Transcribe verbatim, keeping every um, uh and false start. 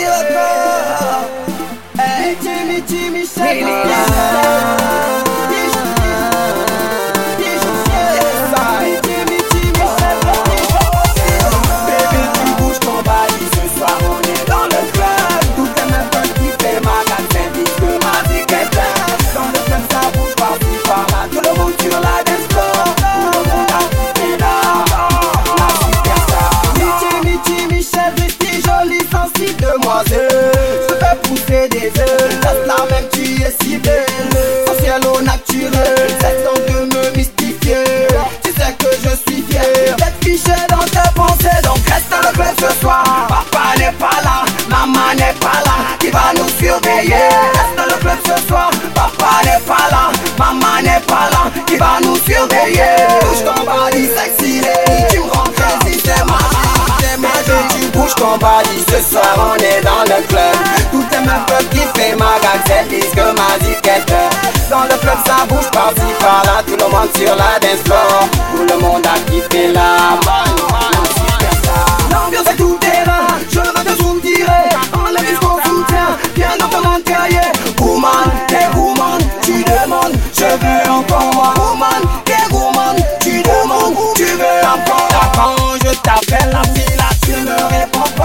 record. Hey, Timmy, Timmy, Michel. Je fais pousser des œufs, là même tu es si belle. Son ciel au naturel, c'est temps de me mystifier. Tu sais que je suis fier d'être fiché dans tes pensées. Donc reste dans le club ce soir. Papa n'est pas là, maman n'est pas là, qui va nous surveiller. Reste dans le club ce soir. Papa n'est pas là, maman n'est pas là, qui va nous surveiller. Bouge ton body sexy lady, tu me rends crazy, c'est magique, c'est magique. Tu bouges ton body, ce soir on est dans le club. Toutes les meufs peuvent kiffer ma gang, c'est disque magique. Dans le club ça bouge par-ci par-là, tout le monde sur la dance floor. Tout le monde a kiffé la man, l'ambiance est tout terrain, je veux te zoom tirer. Enlève ce qu'on soutient, viens dans ton intérieur. Woman, t'es woman, tu demandes, je veux encore moi. Woman, t'es woman, tu demandes, tu veux encore. Quand je t'appelle la fille là, tu ne réponds pas.